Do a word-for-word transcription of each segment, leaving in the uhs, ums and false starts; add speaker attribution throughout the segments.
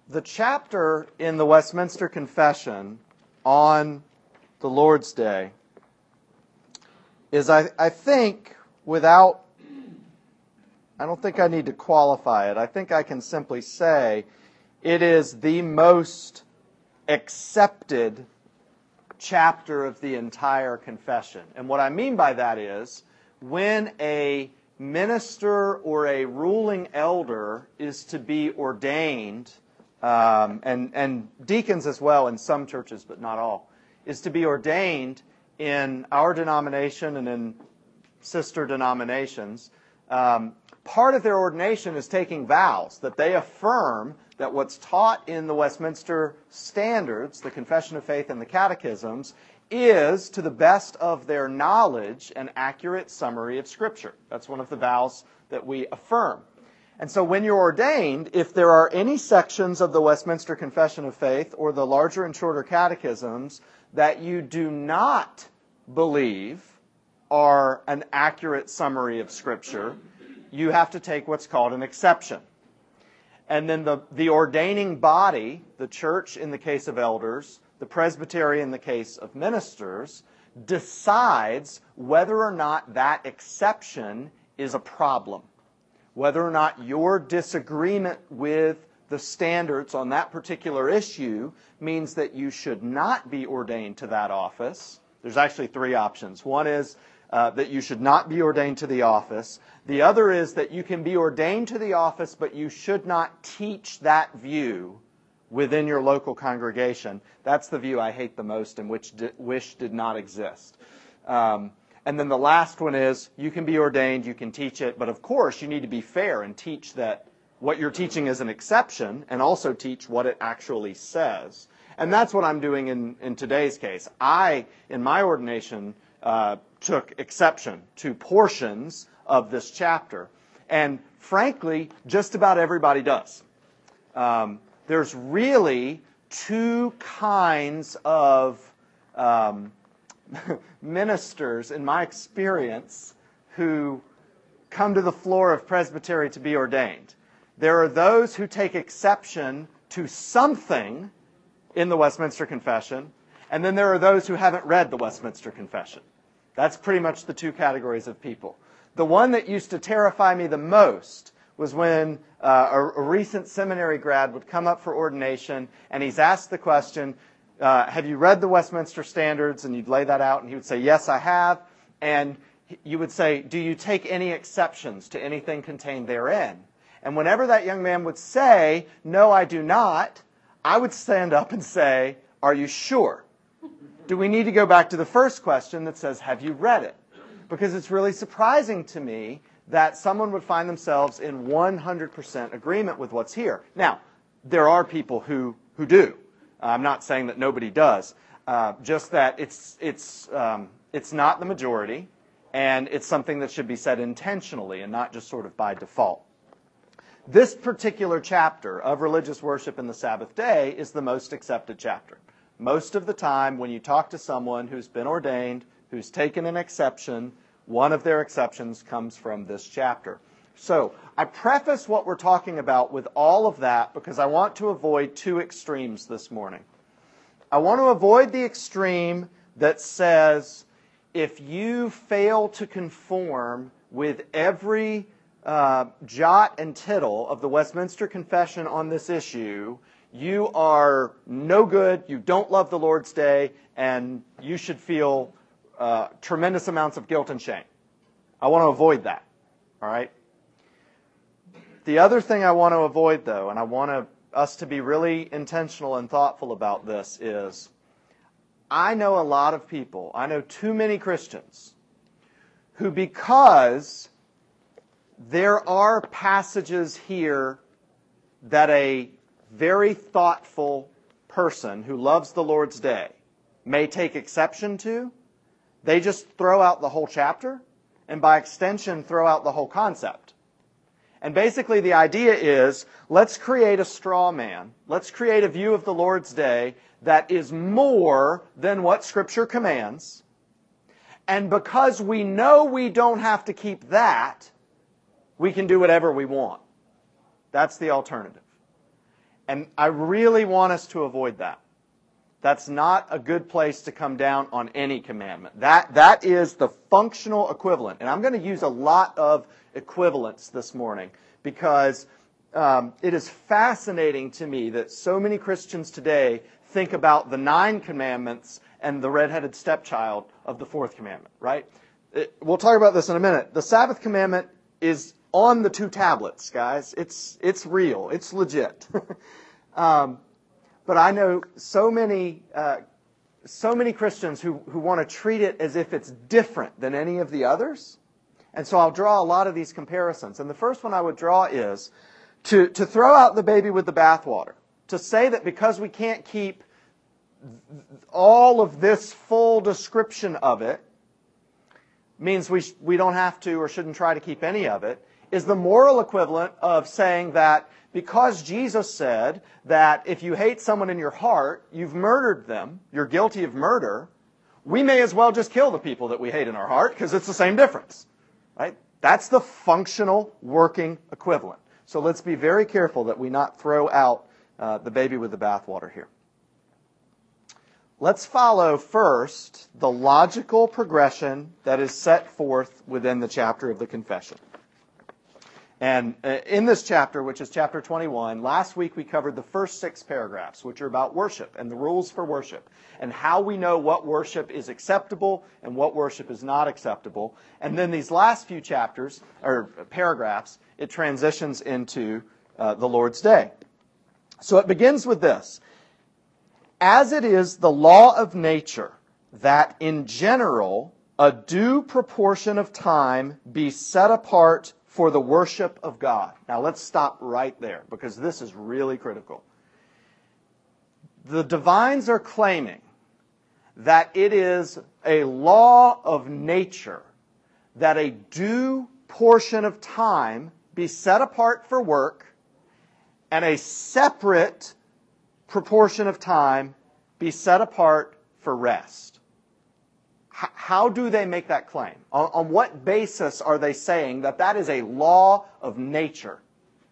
Speaker 1: the chapter in the Westminster Confession on the Lord's Day is, I, I think, without, I don't think I need to qualify it. I think I can simply say it is the most accepted chapter of the entire confession. And what I mean by that is, when a minister or a ruling elder is to be ordained, um, and, and deacons as well in some churches, but not all, is to be ordained in our denomination and in sister denominations, um, part of their ordination is taking vows that they affirm that what's taught in the Westminster Standards, the Confession of Faith and the Catechisms, is, to the best of their knowledge, an accurate summary of Scripture. That's one of the vows that we affirm. And so when you're ordained, if there are any sections of the Westminster Confession of Faith or the larger and shorter catechisms that you do not believe are an accurate summary of Scripture, you have to take what's called an exception. And then the, the ordaining body, the church in the case of elders, the presbytery in the case of ministers, decides whether or not that exception is a problem. Whether or not your disagreement with the standards on that particular issue means that you should not be ordained to that office. There's actually three options. One is uh, that you should not be ordained to the office. The other is that you can be ordained to the office, but you should not teach that view within your local congregation. That's the view I hate the most and which di- wish did not exist. Um, and then the last one is you can be ordained, you can teach it, but of course you need to be fair and teach that what you're teaching is an exception and also teach what it actually says. And that's what I'm doing in, in today's case. I, in my ordination, uh, took exception to portions of this chapter. And frankly, just about everybody does. Um, there's really two kinds of um, ministers, in my experience, who come to the floor of presbytery to be ordained. There are those who take exception to something in the Westminster Confession, and then there are those who haven't read the Westminster Confession. That's pretty much the two categories of people. The one that used to terrify me the most was when uh, a, a recent seminary grad would come up for ordination, and he's asked the question, uh, have you read the Westminster Standards? And you'd lay that out, and he would say, yes, I have. And you would say, do you take any exceptions to anything contained therein? And whenever that young man would say, no, I do not, I would stand up and say, are you sure? Do we need to go back to the first question that says, have you read it? Because it's really surprising to me that someone would find themselves in one hundred percent agreement with what's here. Now, there are people who, who do. I'm not saying that nobody does. Uh, just that it's, it's, um, it's not the majority, and it's something that should be said intentionally and not just sort of by default. This particular chapter of religious worship in the Sabbath day is the most accepted chapter. Most of the time, when you talk to someone who's been ordained, who's taken an exception, one of their exceptions comes from this chapter. So, I preface what we're talking about with all of that because I want to avoid two extremes this morning. I want to avoid the extreme that says, if you fail to conform with every uh, jot and tittle of the Westminster Confession on this issue, you are no good, you don't love the Lord's Day, and you should feel uh, tremendous amounts of guilt and shame. I want to avoid that, all right? The other thing I want to avoid, though, and I want to, us to be really intentional and thoughtful about this, is I know a lot of people, I know too many Christians, who because there are passages here that a very thoughtful person who loves the Lord's Day may take exception to, they just throw out the whole chapter, and by extension throw out the whole concept. And basically the idea is, let's create a straw man. Let's create a view of the Lord's Day that is more than what Scripture commands. And because we know we don't have to keep that, we can do whatever we want. That's the alternative. And I really want us to avoid that. That's not a good place to come down on any commandment. That, that is the functional equivalent. And I'm going to use a lot of equivalents this morning because um, it is fascinating to me that so many Christians today think about the nine commandments and the redheaded stepchild of the fourth commandment, right? It, we'll talk about this in a minute. The Sabbath commandment is on the two tablets, guys. It's, it's real. It's legit. um, But I know so many, uh, so many Christians who, who want to treat it as if it's different than any of the others. And so I'll draw a lot of these comparisons. And the first one I would draw is to, to throw out the baby with the bathwater. To say that because we can't keep all of this full description of it means we, sh- we don't have to or shouldn't try to keep any of it, is the moral equivalent of saying that because Jesus said that if you hate someone in your heart, you've murdered them, you're guilty of murder, we may as well just kill the people that we hate in our heart because it's the same difference. Right? That's the functional working equivalent. So let's be very careful that we not throw out uh, the baby with the bathwater here. Let's follow first the logical progression that is set forth within the chapter of the confession. And in this chapter, which is chapter twenty-one, last week we covered the first six paragraphs, which are about worship and the rules for worship, and how we know what worship is acceptable and what worship is not acceptable. And then these last few chapters, or paragraphs, it transitions into uh, the Lord's Day. So it begins with this. As it is the law of nature that in general a due proportion of time be set apart for the worship of God. Now let's stop right there because this is really critical. The divines are claiming that it is a law of nature that a due portion of time be set apart for work and a separate proportion of time be set apart for rest. How do they make that claim? On, on what basis are they saying that that is a law of nature?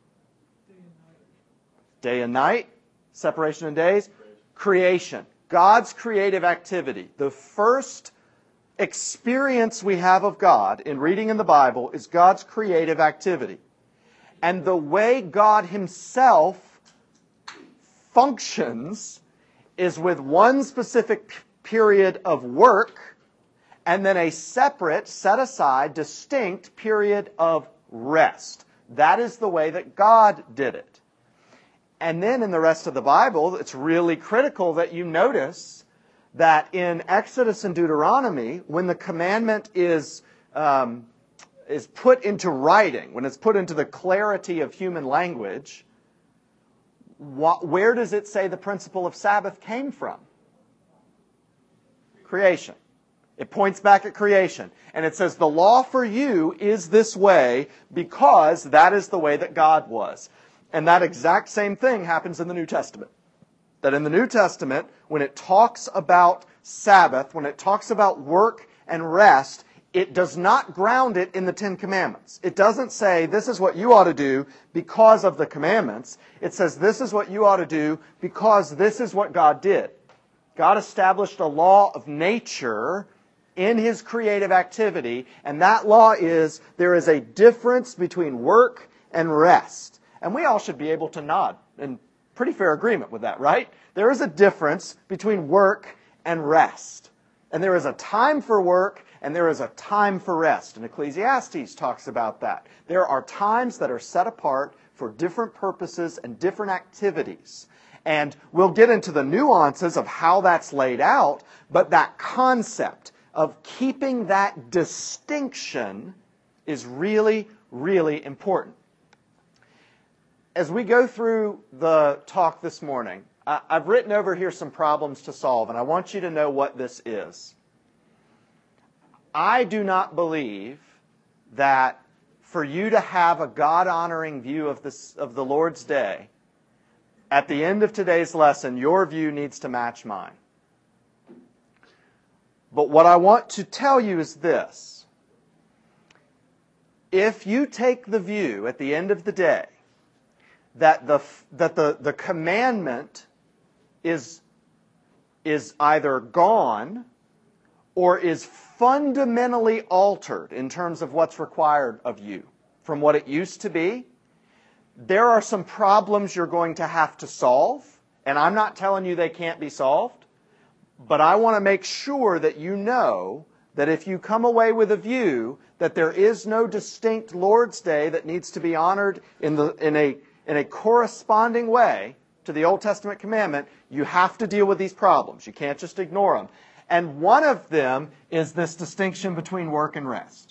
Speaker 1: Day and night, separation of days, creation. God's creative activity. The first experience we have of God in reading in the Bible is God's creative activity. And the way God Himself functions is with one specific period of work and then a separate, set aside, distinct period of rest. That is the way that God did it. And then in the rest of the Bible, it's really critical that you notice that in Exodus and Deuteronomy, when the commandment is, um, is put into writing, when it's put into the clarity of human language, what, where does it say the principle of Sabbath came from? Creation. It points back at creation. And it says the law for you is this way because that is the way that God was. And that exact same thing happens in the New Testament. That in the New Testament, when it talks about Sabbath, when it talks about work and rest, it does not ground it in the Ten Commandments. It doesn't say this is what you ought to do because of the commandments. It says this is what you ought to do because this is what God did. God established a law of nature in His creative activity, and that law is there is a difference between work and rest. And we all should be able to nod in pretty fair agreement with that, right? There is a difference between work and rest. And there is a time for work and there is a time for rest. And Ecclesiastes talks about that. There are times that are set apart for different purposes and different activities. And we'll get into the nuances of how that's laid out, but that concept of keeping that distinction is really, really important. As we go through the talk this morning, I've written over here some problems to solve, and I want you to know what this is. I do not believe that for you to have a God-honoring view of, this, of the Lord's Day, at the end of today's lesson, your view needs to match mine. But what I want to tell you is this. If you take the view at the end of the day that the that the, the commandment is, is either gone or is fundamentally altered in terms of what's required of you from what it used to be, there are some problems you're going to have to solve. And I'm not telling you they can't be solved, but I want to make sure that you know that if you come away with a view that there is no distinct Lord's Day that needs to be honored in, the, in, a, in a corresponding way to the Old Testament commandment, you have to deal with these problems. You can't just ignore them. And one of them is this distinction between work and rest.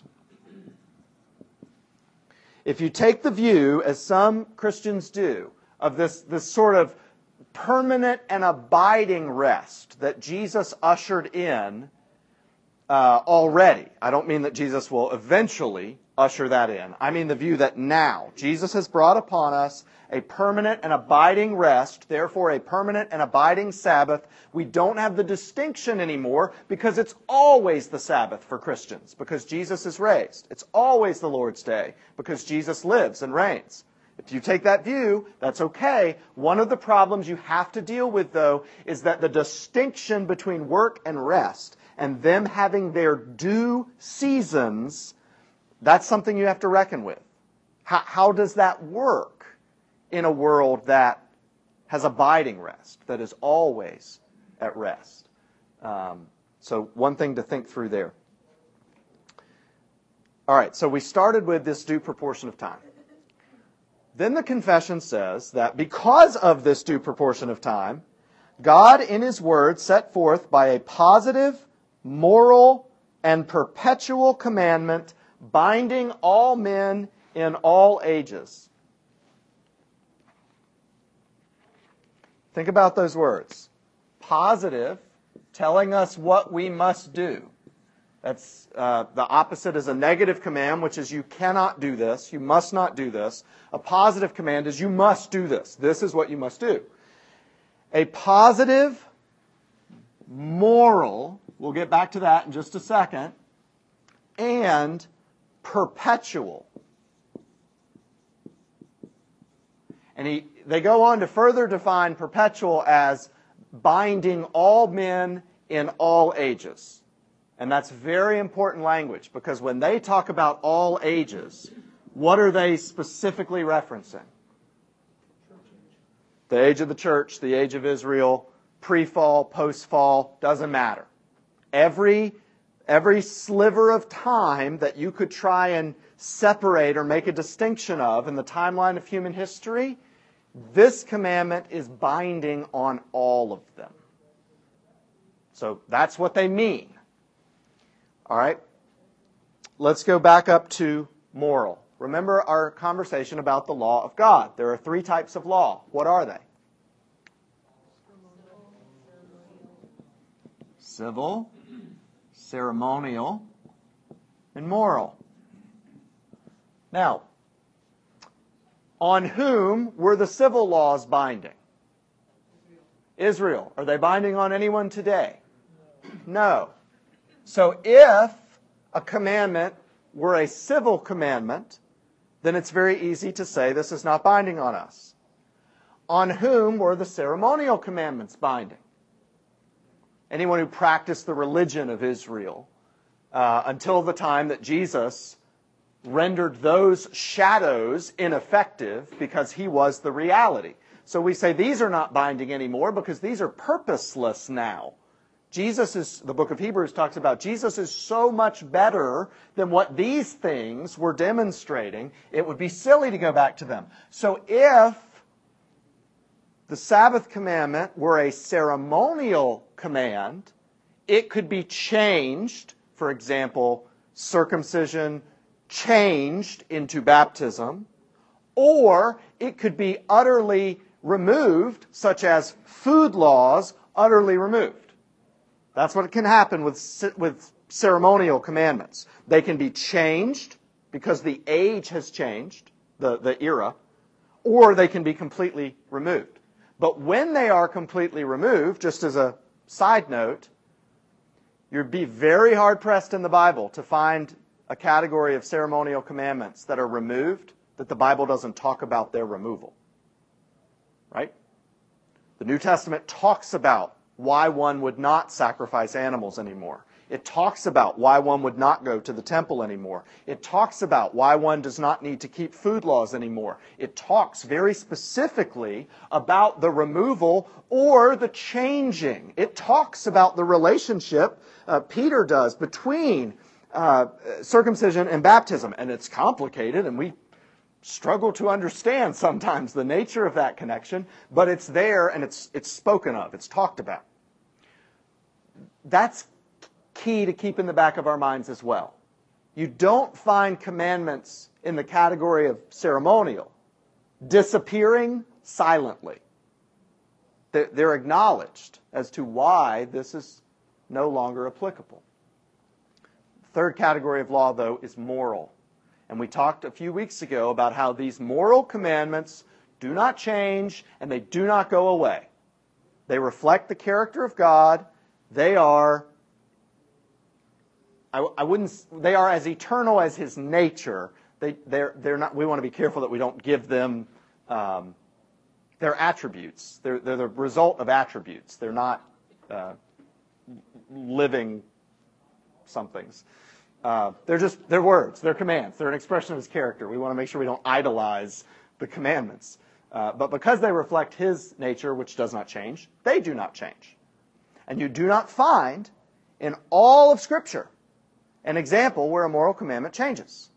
Speaker 1: If you take the view, as some Christians do, of this, this sort of permanent and abiding rest that Jesus ushered in uh, already. I don't mean that Jesus will eventually usher that in. I mean the view that now Jesus has brought upon us a permanent and abiding rest, therefore a permanent and abiding Sabbath. We don't have the distinction anymore because it's always the Sabbath for Christians, because Jesus is raised. It's always the Lord's Day because Jesus lives and reigns. If you take that view, that's okay. One of the problems you have to deal with, though, is that the distinction between work and rest and them having their due seasons, that's something you have to reckon with. How, how does that work in a world that has abiding rest, that is always at rest? Um, so one thing to think through there. All right, so we started with this due proportion of time. Then the confession says that because of this due proportion of time, God in His Word set forth by a positive, moral, and perpetual commandment binding all men in all ages. Think about those words. Positive, telling us what we must do. That's uh, the opposite is a negative command, which is you cannot do this, you must not do this. A positive command is you must do this. This is what you must do. A positive, moral, we'll get back to that in just a second, and perpetual. And he, they go on to further define perpetual as binding all men in all ages. And that's very important language, because when they talk about all ages, what are they specifically referencing? The age of the church, the age of Israel, pre-fall, post-fall, doesn't matter. Every, every sliver of time that you could try and separate or make a distinction of in the timeline of human history, this commandment is binding on all of them. So that's what they mean. All right, let's go back up to moral. Remember our conversation about the law of God. There are three types of law. What are they? Civil, ceremonial, and moral. Now, on whom were the civil laws binding? Israel. Are they binding on anyone today? No. So if a commandment were a civil commandment, then it's very easy to say this is not binding on us. On whom were the ceremonial commandments binding? Anyone who practiced the religion of Israel uh, until the time that Jesus rendered those shadows ineffective because He was the reality. So we say these are not binding anymore because these are purposeless now. Jesus is, the book of Hebrews talks about, Jesus is so much better than what these things were demonstrating, it would be silly to go back to them. So if the Sabbath commandment were a ceremonial command, it could be changed, for example, circumcision changed into baptism, or it could be utterly removed, such as food laws utterly removed. That's what can happen with, with ceremonial commandments. They can be changed because the age has changed, the, the era, or they can be completely removed. But when they are completely removed, just as a side note, you'd be very hard-pressed in the Bible to find a category of ceremonial commandments that are removed, that the Bible doesn't talk about their removal. right? The New Testament talks about why one would not sacrifice animals anymore. It talks about why one would not go to the temple anymore. It talks about why one does not need to keep food laws anymore. It talks very specifically about the removal or the changing. It talks about the relationship, uh, Peter does, between uh, circumcision and baptism. And it's complicated, and we struggle to understand sometimes the nature of that connection, but it's there and it's it's spoken of, it's talked about. That's key to keep in the back of our minds as well. You don't find commandments in the category of ceremonial disappearing silently. They're, they're acknowledged as to why this is no longer applicable. The third category of law, though, is moral. And we talked a few weeks ago about how these moral commandments do not change and they do not go away. They reflect the character of God. They are, I, I wouldn't, they are as eternal as His nature. They, they're, they're not. We want to be careful that we don't give them um, their attributes. They're, they're the result of attributes. They're not uh, living somethings. Uh, they're just, they're words, they're commands, they're an expression of His character. We want to make sure we don't idolize the commandments. Uh, but because they reflect His nature, which does not change, they do not change. And you do not find in all of Scripture an example where a moral commandment changes.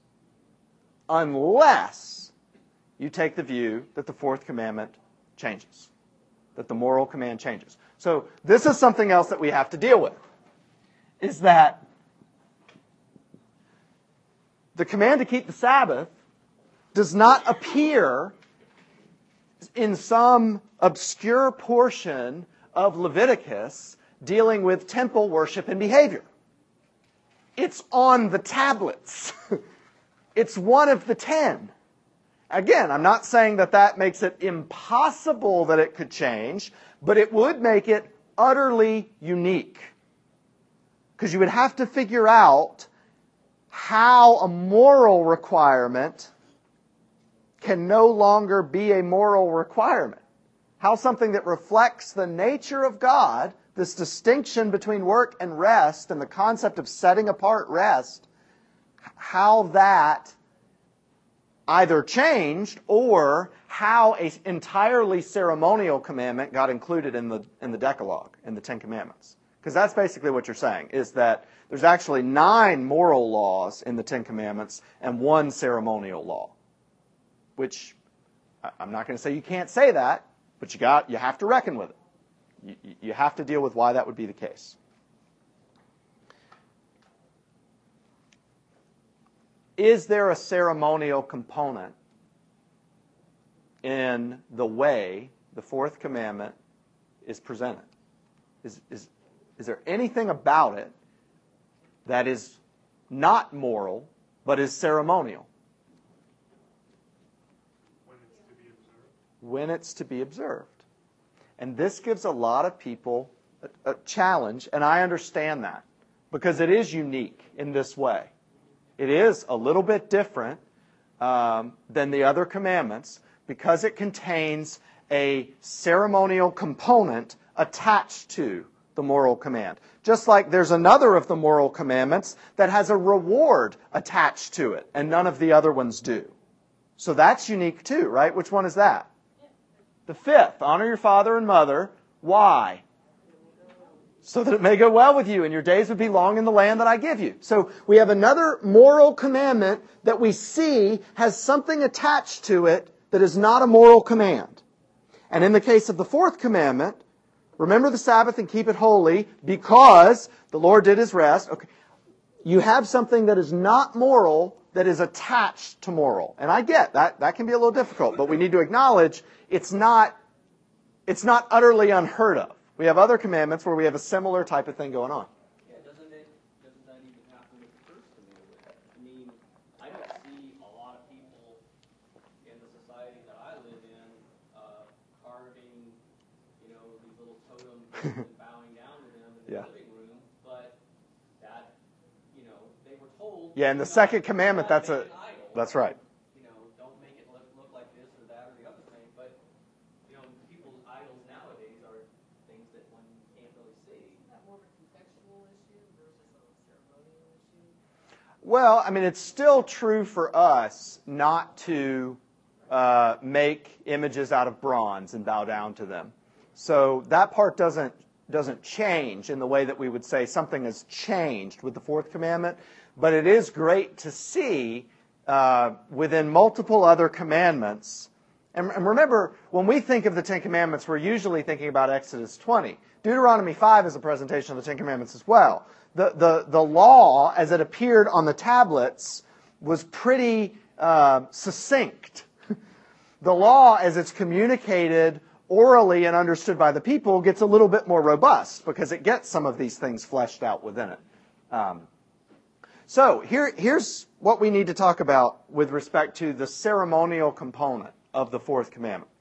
Speaker 1: Unless you take the view that the fourth commandment changes, that the moral command changes. So this is something else that we have to deal with, is that the command to keep the Sabbath does not appear in some obscure portion of Leviticus dealing with temple worship and behavior. It's on the tablets. It's one of the ten. Again, I'm not saying that that makes it impossible that it could change, but it would make it utterly unique. Because you would have to figure out how a moral requirement can no longer be a moral requirement. How something that reflects the nature of God, this distinction between work and rest and the concept of setting apart rest, how that either changed or how an entirely ceremonial commandment got included in the, in the Decalogue, in the Ten Commandments. Because that's basically what you're saying, is that there's actually nine moral laws in the Ten Commandments and one ceremonial law. Which, I'm not going to say you can't say that, but you got you have to reckon with it. You, you have to deal with why that would be the case. Is there a ceremonial component in the way the fourth commandment is presented? Is, is, is there anything about it that is not moral, but is ceremonial?
Speaker 2: When it's to be observed.
Speaker 1: When it's to be observed. And this gives a lot of people a, a challenge, and I understand that, because it is unique in this way. It is a little bit different um, than the other commandments because it contains a ceremonial component attached to the moral command. Just like there's another of the moral commandments that has a reward attached to it, and none of the other ones do. So that's unique too, right? Which one is that? The fifth, honor your father and mother. Why? So that it may go well with you and your days would be long in the land that I give you. So we have another moral commandment that we see has something attached to it that is not a moral command. And in the case of the fourth commandment, remember the Sabbath and keep it holy because the Lord did His rest. Okay. You have something that is not moral that is attached to moral. And I get that. That can be a little difficult, but we need to acknowledge it's not, it's not utterly unheard of. We have other commandments where we have a similar type of thing going on.
Speaker 3: Yeah, doesn't it, doesn't that even happen with the first commandment? I mean, I don't see a lot of people in the society that I live in uh, carving, you know, these little totems and bowing down to them in the
Speaker 1: Yeah.
Speaker 3: living room, but that, you know, they were told.
Speaker 1: Yeah, in the
Speaker 3: "Do
Speaker 1: second
Speaker 3: not-
Speaker 1: commandment,
Speaker 3: do not
Speaker 1: that's a,
Speaker 3: make an idol."
Speaker 1: that's right.
Speaker 3: You know, don't make it look, look like this or that or the other thing, but, you know, people
Speaker 1: Well, I mean, it's still true for us not to uh, make images out of bronze and bow down to them. So that part doesn't doesn't change in the way that we would say something has changed with the fourth commandment. But it is great to see uh, within multiple other commandments. And, and remember, when we think of the Ten Commandments, we're usually thinking about Exodus twenty. Deuteronomy five is a presentation of the Ten Commandments as well. The, the, the law, as it appeared on the tablets, was pretty uh, succinct. The law, as it's communicated orally and understood by the people, gets a little bit more robust because it gets some of these things fleshed out within it. Um, so here, here's what we need to talk about with respect to the ceremonial component of the fourth commandment.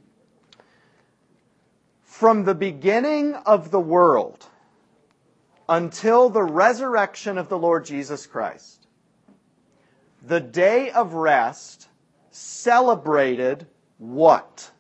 Speaker 1: From the beginning of the world until the resurrection of the Lord Jesus Christ, the day of rest celebrated what?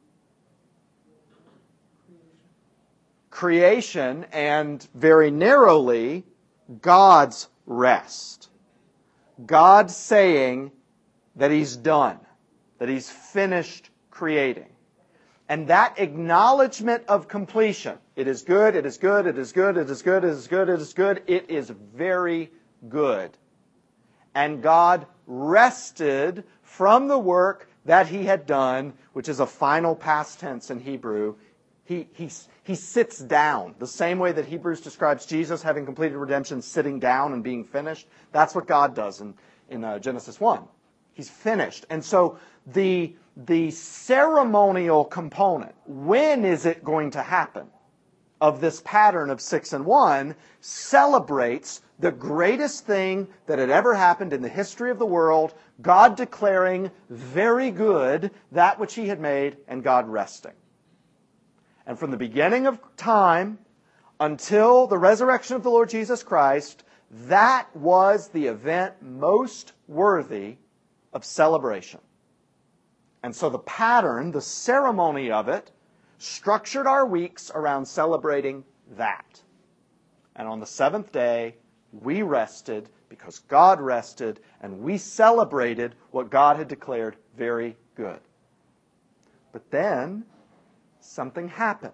Speaker 1: Creation, and very narrowly, God's rest. God saying that He's done, that He's finished creating. And that acknowledgement of completion, it is good, it is good, it is good, it is good, it is good, it is good, it is very good. And God rested from the work that He had done, which is a final past tense in Hebrew. He, he, he sits down. The same way that Hebrews describes Jesus having completed redemption, sitting down and being finished. That's what God does in, in uh, Genesis one. He's finished. And so the, the ceremonial component, when is it going to happen, of this pattern of six and one, celebrates the greatest thing that had ever happened in the history of the world, God declaring very good that which He had made, and God resting. And from the beginning of time until the resurrection of the Lord Jesus Christ, that was the event most worthy of celebration. And so the pattern, the ceremony of it, structured our weeks around celebrating that. And on the seventh day, we rested because God rested, and we celebrated what God had declared very good. But then something happened.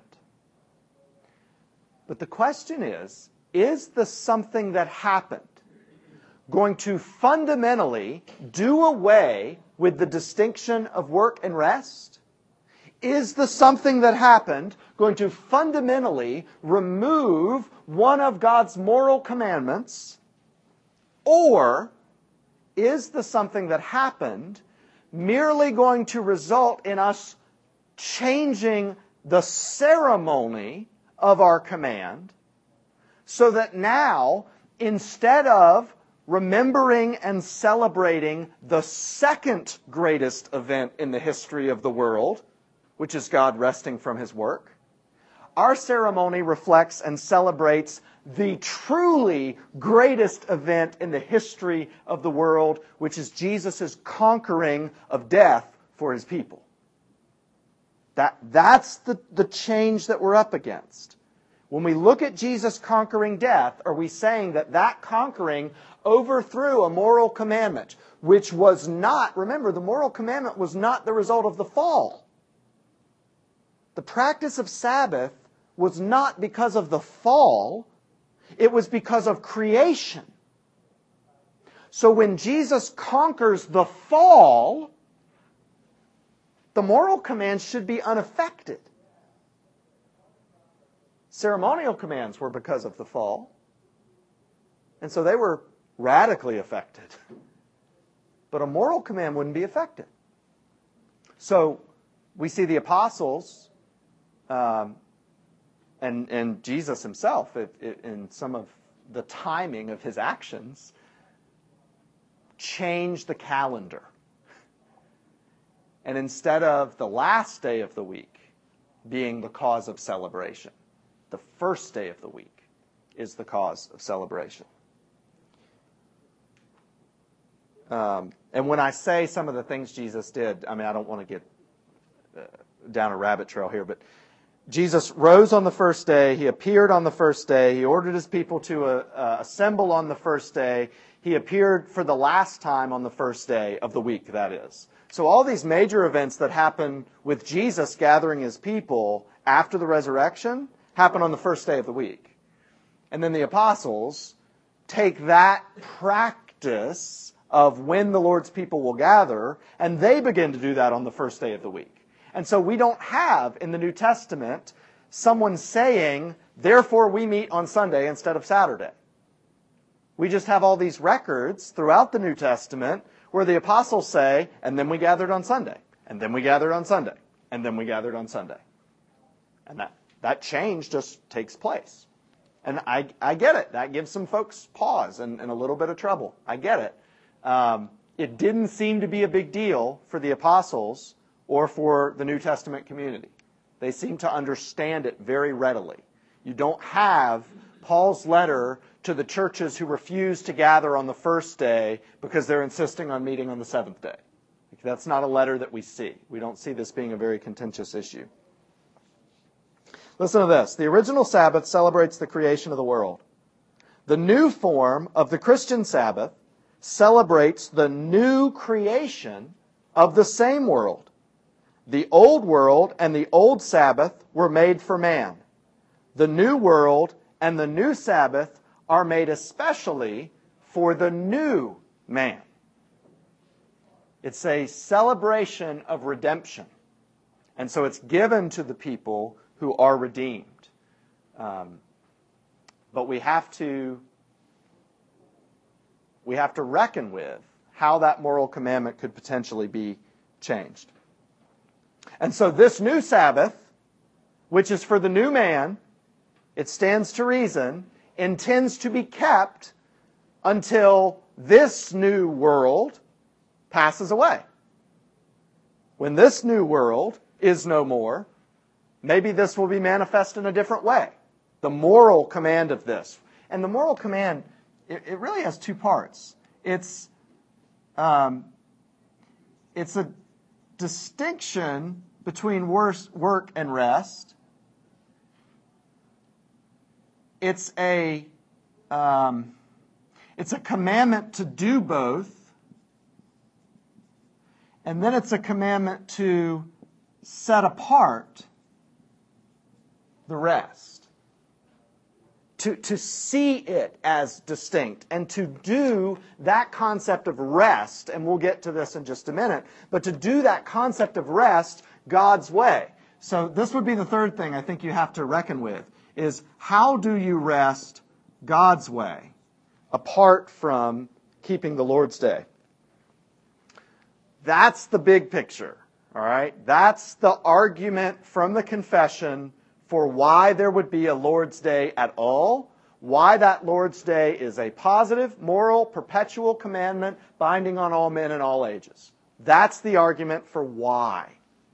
Speaker 1: But the question is, is the something that happened going to fundamentally do away with the distinction of work and rest? Is the something that happened going to fundamentally remove one of God's moral commandments? Or is the something that happened merely going to result in us changing the ceremony of our command so that now, instead of remembering and celebrating the second greatest event in the history of the world, which is God resting from His work, our ceremony reflects and celebrates the truly greatest event in the history of the world, which is Jesus' conquering of death for His people. That, that's the, the change that we're up against. When we look at Jesus conquering death, are we saying that that conquering overthrew a moral commandment, which was not, remember, the moral commandment was not the result of the fall. The practice of Sabbath was not because of the fall, it was because of creation. So when Jesus conquers the fall, the moral commands should be unaffected. Ceremonial commands were because of the fall, and so they were radically affected. But a moral command wouldn't be affected. So we see the apostles um, and, and Jesus Himself, it, it, in some of the timing of His actions, change the calendar. And instead of the last day of the week being the cause of celebration, the first day of the week is the cause of celebration. Um, and when I say some of the things Jesus did, I mean, I don't want to get uh, down a rabbit trail here, but Jesus rose on the first day. He appeared on the first day. He ordered His people to uh, uh, assemble on the first day. He appeared for the last time on the first day of the week, that is. So all these major events that happen with Jesus gathering his people after the resurrection happen on the first day of the week. And then the apostles take that practice of when the Lord's people will gather, and they begin to do that on the first day of the week. And so we don't have in the New Testament someone saying, therefore we meet on Sunday instead of Saturday. We just have all these records throughout the New Testament where the apostles say, and then we gathered on Sunday, and then we gathered on Sunday, and then we gathered on Sunday. And that, that change just takes place. And I, I get it. That gives some folks pause and, and a little bit of trouble. I get it. Um, it didn't seem to be a big deal for the apostles or for the New Testament community. They seem to understand it very readily. You don't have Paul's letter to the churches who refuse to gather on the first day because they're insisting on meeting on the seventh day. That's not a letter that we see. We don't see this being a very contentious issue. Listen to this. The original Sabbath celebrates the creation of the world. The new form of the Christian Sabbath celebrates the new creation of the same world. The old world and the old Sabbath were made for man. The new world and the new Sabbath are made especially for the new man. It's a celebration of redemption. And so it's given to the people who are redeemed. Um, but we have to we have to reckon with how that moral commandment could potentially be changed. And so this new Sabbath, which is for the new man, it stands to reason, intends to be kept until this new world passes away. When this new world is no more, maybe this will be manifest in a different way. The moral command of this. And the moral command, it, it really has two parts. It's, um, it's a distinction between work and rest. It's a, um, it's a commandment to do both. And then it's a commandment to set apart the rest. To, to see it as distinct and to do that concept of rest, and we'll get to this in just a minute, but to do that concept of rest God's way. So this would be the third thing I think you have to reckon with, is how do you rest God's way apart from keeping the Lord's Day? That's the big picture, all right? That's the argument from the confession for why there would be a Lord's Day at all, why that Lord's Day is a positive, moral, perpetual commandment binding on all men in all ages. That's the argument for why.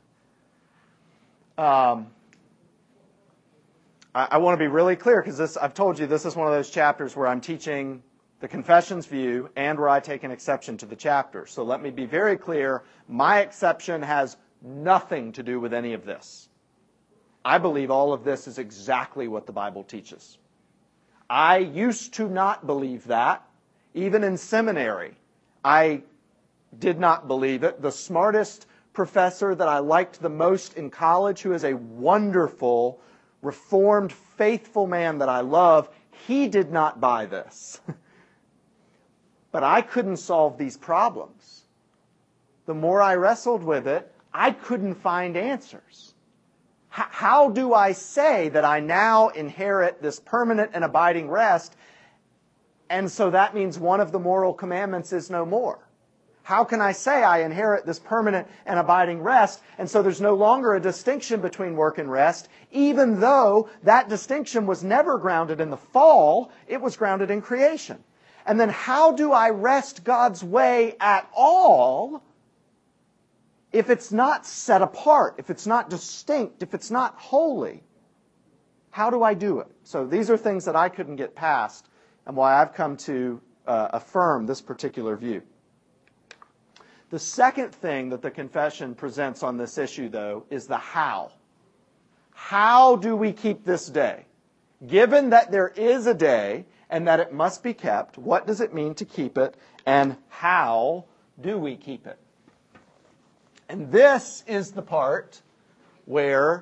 Speaker 1: Um, I, I want to be really clear because this, I've told you this is one of those chapters where I'm teaching the confession's view and where I take an exception to the chapter. So let me be very clear. My exception has nothing to do with any of this. I believe all of this is exactly what the Bible teaches. I used to not believe that. Even in seminary, I did not believe it. The smartest professor that I liked the most in college, who is a wonderful, reformed, faithful man that I love, he did not buy this. But I couldn't solve these problems. The more I wrestled with it, I couldn't find answers. How do I say that I now inherit this permanent and abiding rest, and so that means one of the moral commandments is no more? How can I say I inherit this permanent and abiding rest, and so there's no longer a distinction between work and rest, even though that distinction was never grounded in the fall, it was grounded in creation? And then how do I rest God's way at all if it's not set apart, if it's not distinct, if it's not holy? How do I do it? So these are things that I couldn't get past and why I've come to uh, affirm this particular view. The second thing that the confession presents on this issue, though, is the how. How do we keep this day? Given that there is a day, and that it must be kept. What does it mean to keep it, and how do we keep it? And this is the part where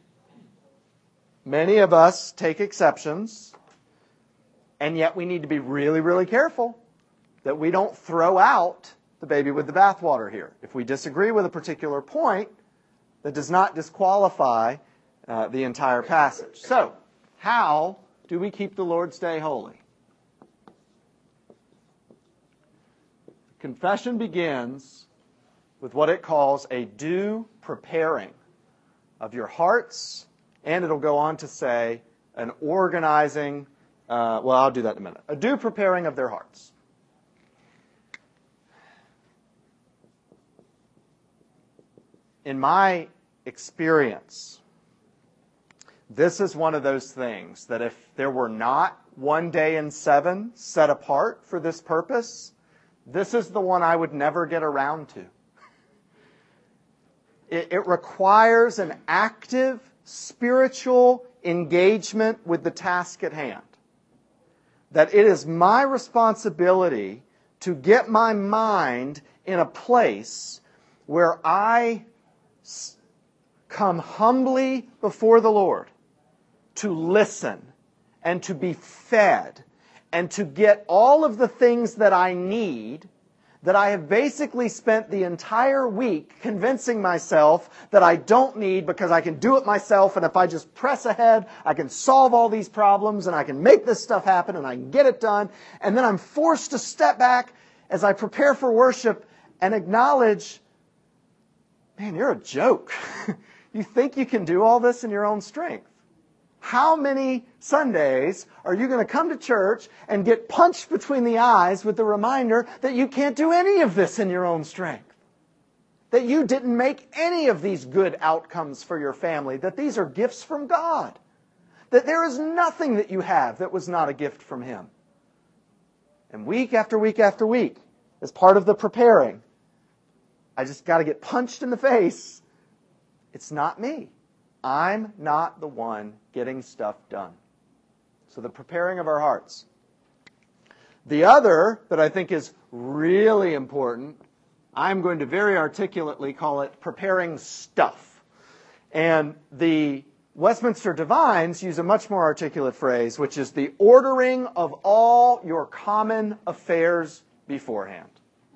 Speaker 1: many of us take exceptions, and yet we need to be really, really careful that we don't throw out the baby with the bathwater here. If we disagree with a particular point, that does not disqualify uh, the entire passage. So, how do we keep the Lord's Day holy? Confession begins with what it calls a due preparing of your hearts, and it'll go on to say an organizing, uh, well, I'll do that in a minute, a due preparing of their hearts. In my experience, this is one of those things that if there were not one day in seven set apart for this purpose, this is the one I would never get around to. It, it requires an active spiritual engagement with the task at hand. That it is my responsibility to get my mind in a place where I come humbly before the Lord to listen and to be fed and to get all of the things that I need that I have basically spent the entire week convincing myself that I don't need because I can do it myself, and if I just press ahead, I can solve all these problems and I can make this stuff happen and I can get it done. And then I'm forced to step back as I prepare for worship and acknowledge, man, you're a joke. You think you can do all this in your own strength. How many Sundays are you going to come to church and get punched between the eyes with the reminder that you can't do any of this in your own strength? That you didn't make any of these good outcomes for your family, that these are gifts from God. That there is nothing that you have that was not a gift from Him. And week after week after week, as part of the preparing, I just got to get punched in the face. It's not me. I'm not the one getting stuff done. So the preparing of our hearts. The other that I think is really important, I'm going to very articulately call it preparing stuff. And the Westminster Divines use a much more articulate phrase, which is the ordering of all your common affairs beforehand.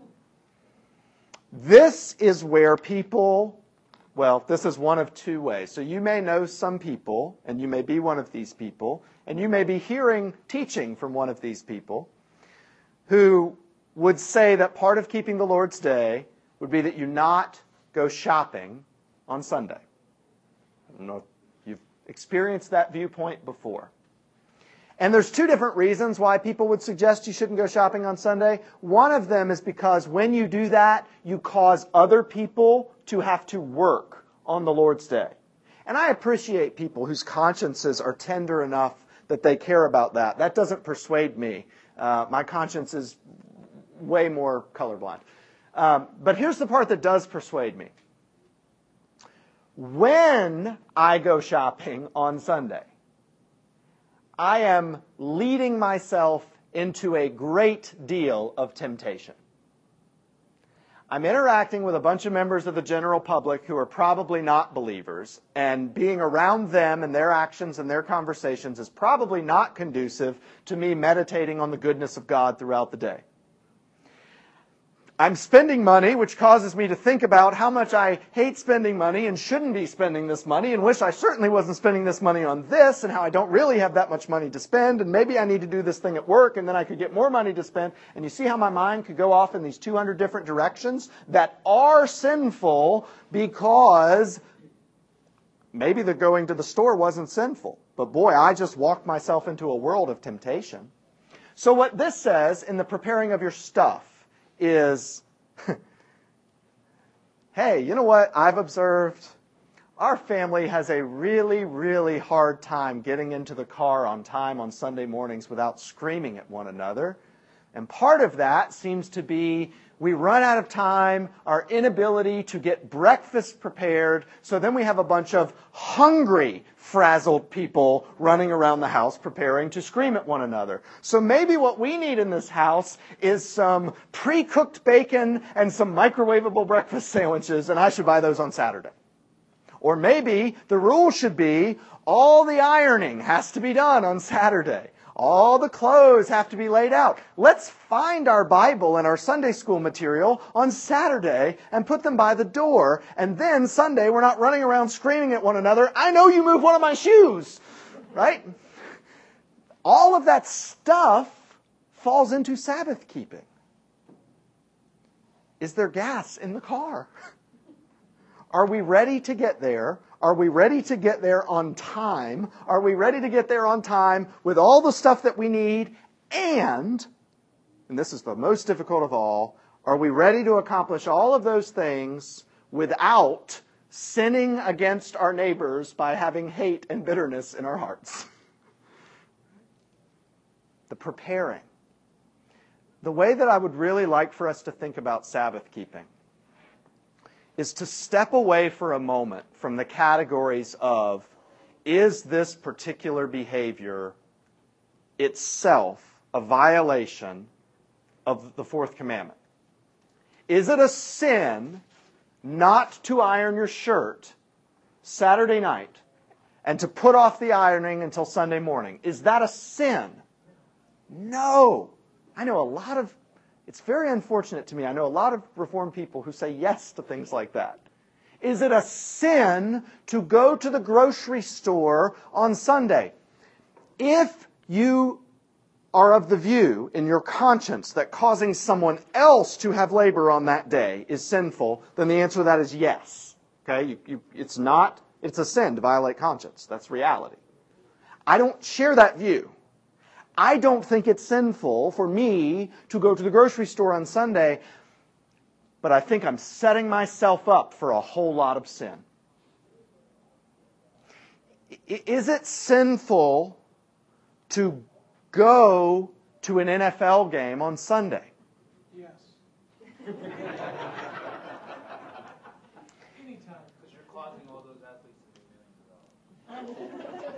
Speaker 1: This is where people, well, this is one of two ways. So you may know some people, and you may be one of these people, and you may be hearing teaching from one of these people who would say that part of keeping the Lord's Day would be that you not go shopping on Sunday. I don't know if you've experienced that viewpoint before. And there's two different reasons why people would suggest you shouldn't go shopping on Sunday. One of them is because when you do that, you cause other people to have to work on the Lord's Day. And I appreciate people whose consciences are tender enough that they care about that. That doesn't persuade me. Uh, my conscience is way more colorblind. Um, but here's the part that does persuade me. When I go shopping on Sunday, I am leading myself into a great deal of temptation. I'm interacting with a bunch of members of the general public who are probably not believers, and being around them and their actions and their conversations is probably not conducive to me meditating on the goodness of God throughout the day. I'm spending money, which causes me to think about how much I hate spending money and shouldn't be spending this money and wish I certainly wasn't spending this money on this, and how I don't really have that much money to spend, and maybe I need to do this thing at work and then I could get more money to spend. And you see how my mind could go off in these two hundred different directions that are sinful because maybe the going to the store wasn't sinful. But boy, I just walked myself into a world of temptation. So what this says in the preparing of your stuff is, hey, you know what I've observed? Our family has a really, really hard time getting into the car on time on Sunday mornings without screaming at one another. And part of that seems to be we run out of time, our inability to get breakfast prepared, so then we have a bunch of hungry, frazzled people running around the house preparing to scream at one another. So maybe what we need in this house is some pre-cooked bacon and some microwavable breakfast sandwiches, and I should buy those on Saturday. Or maybe the rule should be all the ironing has to be done on Saturday. All the clothes have to be laid out. Let's find our Bible and our Sunday school material on Saturday and put them by the door. And then Sunday, we're not running around screaming at one another, I know you moved one of my shoes. Right? All of that stuff falls into Sabbath keeping. Is there gas in the car? Are we ready to get there? Are we ready to get there on time? Are we ready to get there on time with all the stuff that we need? And, and this is the most difficult of all, are we ready to accomplish all of those things without sinning against our neighbors by having hate and bitterness in our hearts? The preparing. The way that I would really like for us to think about Sabbath keeping is to step away for a moment from the categories of, is this particular behavior itself a violation of the fourth commandment? Is it a sin not to iron your shirt Saturday night and to put off the ironing until Sunday morning? Is that a sin? No. I know a lot of It's very unfortunate to me. I know a lot of Reformed people who say yes to things like that. Is it a sin to go to the grocery store on Sunday? If you are of the view in your conscience that causing someone else to have labor on that day is sinful, then the answer to that is yes. Okay? You, you, it's not, it's a sin to violate conscience. That's reality. I don't share that view. I don't think it's sinful for me to go to the grocery store on Sunday, but I think I'm setting myself up for a whole lot of sin. Is it sinful to go to an N F L game on Sunday?
Speaker 2: Yes. Anytime, because you're causing all those athletes to be millions of dollars.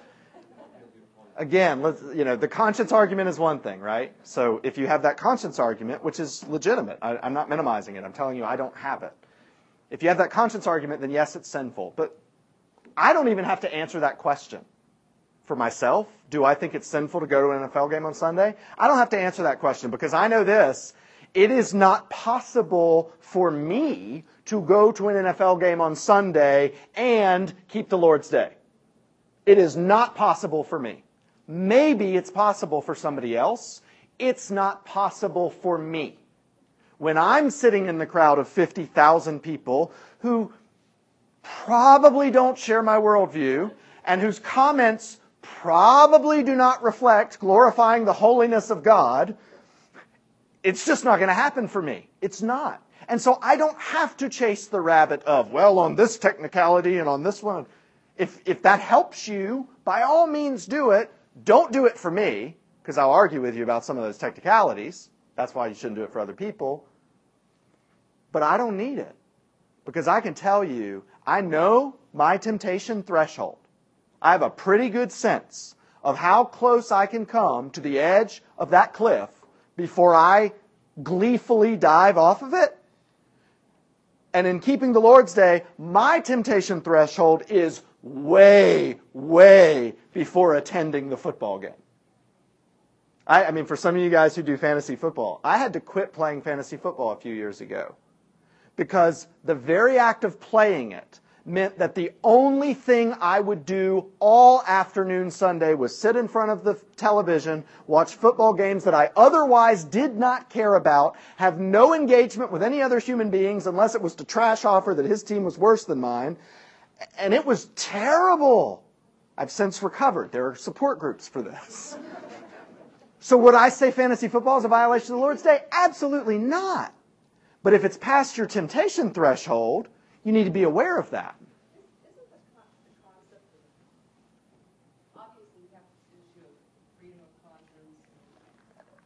Speaker 1: Again, let's, you know, the conscience argument is one thing, right? So if you have that conscience argument, which is legitimate, I, I'm not minimizing it. I'm telling you I don't have it. If you have that conscience argument, then yes, it's sinful. But I don't even have to answer that question for myself. Do I think it's sinful to go to an N F L game on Sunday? I don't have to answer that question because I know this. It is not possible for me to go to an N F L game on Sunday and keep the Lord's Day. It is not possible for me. Maybe it's possible for somebody else. It's not possible for me. When I'm sitting in the crowd of fifty thousand people who probably don't share my worldview and whose comments probably do not reflect glorifying the holiness of God, it's just not going to happen for me. It's not. And so I don't have to chase the rabbit of, well, on this technicality and on this one. If, if that helps you, by all means do it. Don't do it for me, because I'll argue with you about some of those technicalities. That's why you shouldn't do it for other people. But I don't need it, because I can tell you, I know my temptation threshold. I have a pretty good sense of how close I can come to the edge of that cliff before I gleefully dive off of it. And in keeping the Lord's Day, my temptation threshold is way, way before attending the football game. I, I mean, for some of you guys who do fantasy football, I had to quit playing fantasy football a few years ago because the very act of playing it meant that the only thing I would do all afternoon Sunday was sit in front of the television, watch football games that I otherwise did not care about, have no engagement with any other human beings unless it was to trash offer that his team was worse than mine. And it was terrible. I've since recovered. There are support groups for this. So would I say fantasy football is a violation of the Lord's Day? Absolutely not. But if it's past your temptation threshold, you need to be aware of that.
Speaker 4: Isn't the concept of, obviously we have this issue of freedom of conscience,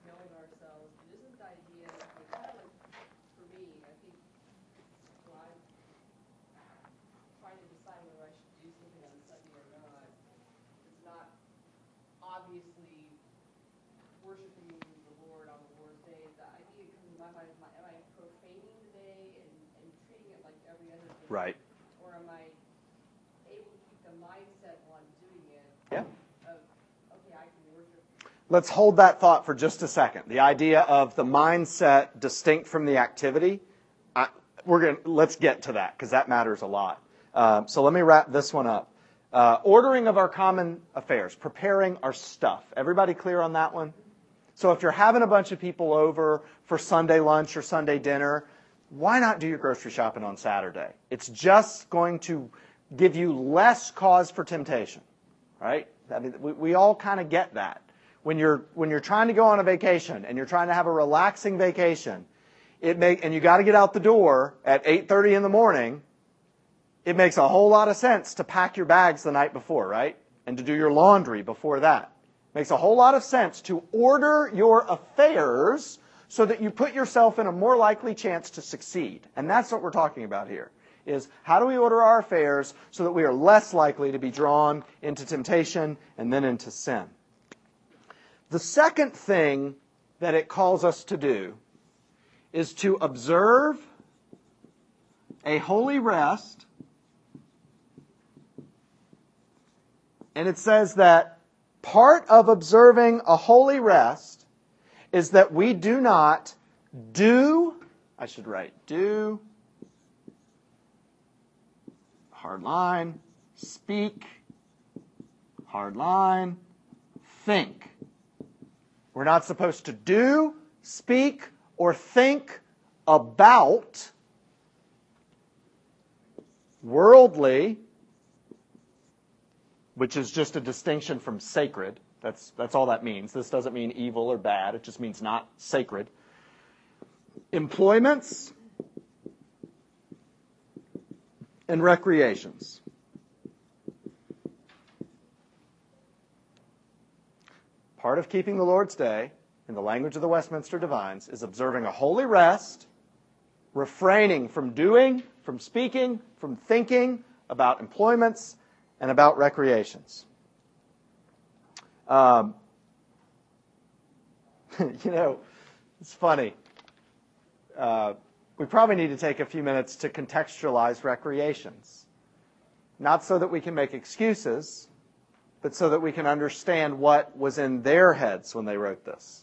Speaker 4: knowing ourselves, but isn't the idea that we kind of like, for me, I think when I'm trying to decide whether I should do something on Sunday or not, it's not obviously worshiping the Lord on the Lord's Day. The idea comes in my mind, am I, am I profaning the day and, and treating it like every other day?
Speaker 1: Right.
Speaker 4: Or am I able to keep the mindset while I'm doing it
Speaker 1: Yeah.
Speaker 4: of, okay, I can worship.
Speaker 1: Let's hold that thought for just a second. The idea of the mindset distinct from the activity. I, we're going to let's get to that because that matters a lot. Um, so let me wrap this one up. Uh, ordering of our common affairs, preparing our stuff. Everybody clear on that one? So if you're having a bunch of people over for Sunday lunch or Sunday dinner, why not do your grocery shopping on Saturday? It's just going to give you less cause for temptation, right? I mean, we, we all kind of get that. When you're when you're trying to go on a vacation and you're trying to have a relaxing vacation, it make and you got to get out the door at eight thirty in the morning. It makes a whole lot of sense to pack your bags the night before, right? And to do your laundry before that. Makes a whole lot of sense to order your affairs so that you put yourself in a more likely chance to succeed. And that's what we're talking about here, is how do we order our affairs so that we are less likely to be drawn into temptation and then into sin. The second thing that it calls us to do is to observe a holy rest. And it says that part of observing a holy rest is that we do not do, I should write, do, hard line, speak, hard line, think. We're not supposed to do, speak, or think about worldly, which is just a distinction from sacred. That's, that's all that means. This doesn't mean evil or bad. It just means not sacred. Employments and recreations. Part of keeping the Lord's Day, in the language of the Westminster Divines, is observing a holy rest, refraining from doing, from speaking, from thinking about employments and about recreations. Um, you know, it's funny. Uh, we probably need to take a few minutes to contextualize recreations. Not so that we can make excuses, but so that we can understand what was in their heads when they wrote this.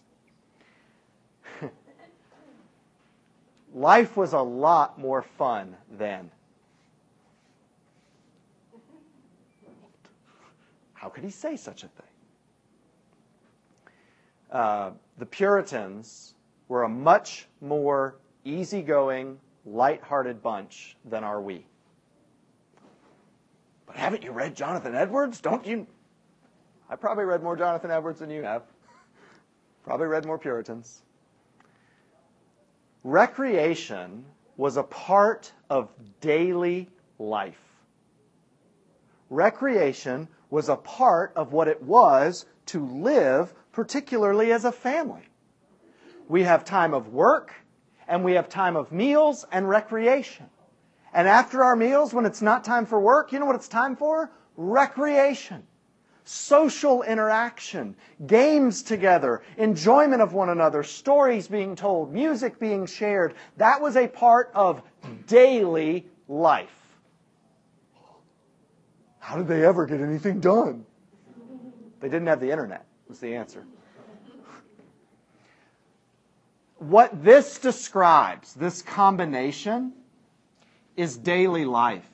Speaker 1: Life was a lot more fun then. How could he say such a thing? Uh, the Puritans were a much more easygoing, light-hearted bunch than are we. But haven't you read Jonathan Edwards? Don't you? I probably read more Jonathan Edwards than you have. Probably read more Puritans. Recreation was a part of daily life. Recreation was a part of what it was to live, particularly as a family. We have time of work, and we have time of meals and recreation. And after our meals, when it's not time for work, you know what it's time for? Recreation. Social interaction, games together, enjoyment of one another, stories being told, music being shared. That was a part of daily life. How did they ever get anything done? They didn't have the internet, was the answer. What this describes, this combination, is daily life.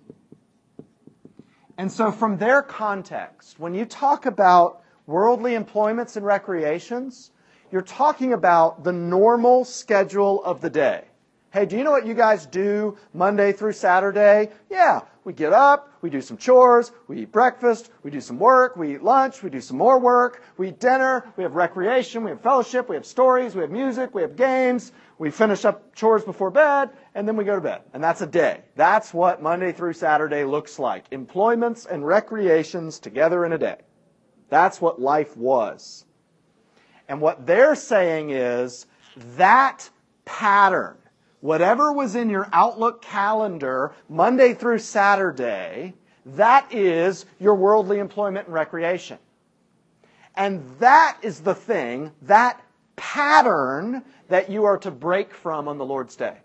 Speaker 1: And so from their context, when you talk about worldly employments and recreations, you're talking about the normal schedule of the day. Hey, do you know what you guys do Monday through Saturday? Yeah, we get up, we do some chores, we eat breakfast, we do some work, we eat lunch, we do some more work, we eat dinner, we have recreation, we have fellowship, we have stories, we have music, we have games, we finish up chores before bed, and then we go to bed. And that's a day. That's what Monday through Saturday looks like. Employments and recreations together in a day. That's what life was. And what they're saying is that pattern, whatever was in your Outlook calendar Monday through Saturday, that is your worldly employment and recreation. And that is the thing, that pattern that you are to break from on the Lord's Day.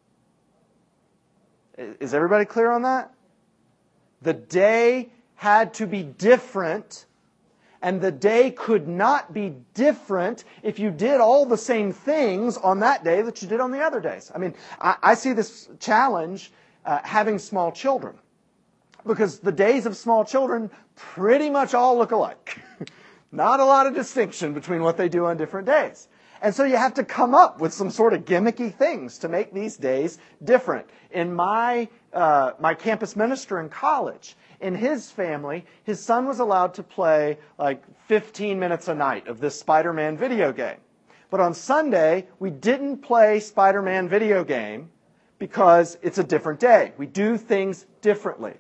Speaker 1: Is everybody clear on that? The day had to be different, and the day could not be different if you did all the same things on that day that you did on the other days. I mean, I, I see this challenge uh, having small children, because the days of small children pretty much all look alike. Not a lot of distinction between what they do on different days. And so you have to come up with some sort of gimmicky things to make these days different. In my uh, my campus minister in college, in his family, his son was allowed to play like fifteen minutes a night of this Spider-Man video game. But on Sunday, we didn't play Spider-Man video game because it's a different day. We do things differently.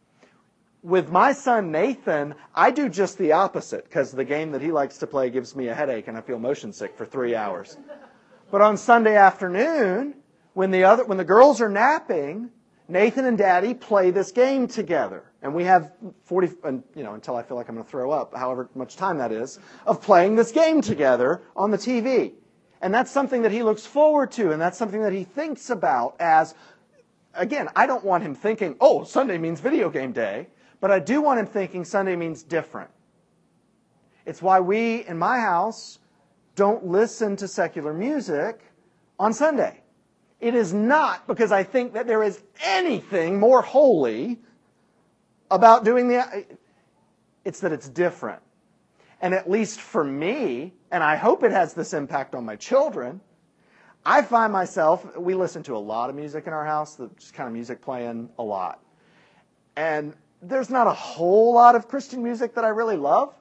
Speaker 1: With my son Nathan, I do just the opposite, because the game that he likes to play gives me a headache and I feel motion sick for three hours. But on Sunday afternoon, when the other when the girls are napping, Nathan and Daddy play this game together. And we have forty, you know, until I feel like I'm going to throw up, however much time that is, of playing this game together on the T V. And that's something that he looks forward to, and that's something that he thinks about as, again, I don't want him thinking, oh, Sunday means video game day. But I do want him thinking Sunday means different. It's why we, in my house, don't listen to secular music on Sunday. It is not because I think that there is anything more holy about doing the... It's that it's different. And at least for me, and I hope it has this impact on my children, I find myself... We listen to a lot of music in our house, just kind of music playing a lot. And there's not a whole lot of Christian music that I really love.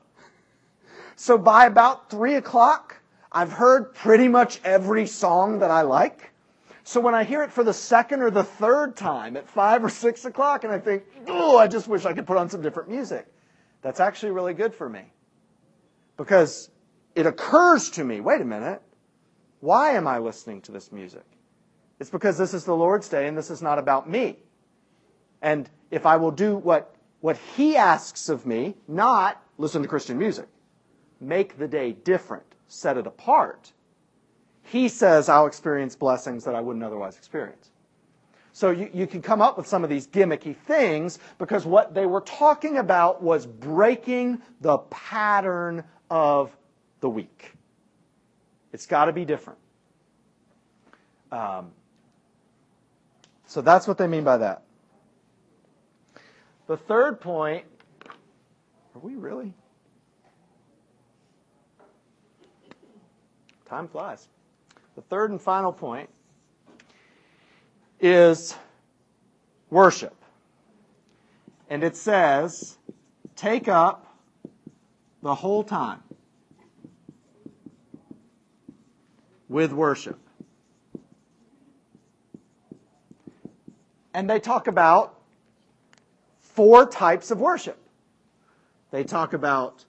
Speaker 1: So by about three o'clock, I've heard pretty much every song that I like. So when I hear it for the second or the third time at five or six o'clock, and I think, oh, I just wish I could put on some different music, that's actually really good for me. Because it occurs to me, wait a minute, why am I listening to this music? It's because this is the Lord's Day and this is not about me. And if I will do what, what He asks of me, not listen to Christian music, make the day different, set it apart, He says I'll experience blessings that I wouldn't otherwise experience. So you, you can come up with some of these gimmicky things because what they were talking about was breaking the pattern of the week. It's got to be different. Um, so that's what they mean by that. The third point, are we really? Time flies. The third and final point is worship. And it says, take up the whole time with worship. And they talk about four types of worship. They talk about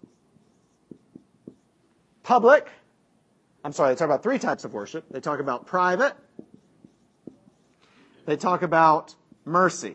Speaker 1: public. I'm sorry, they talk about three types of worship. They talk about private. They talk about mercy.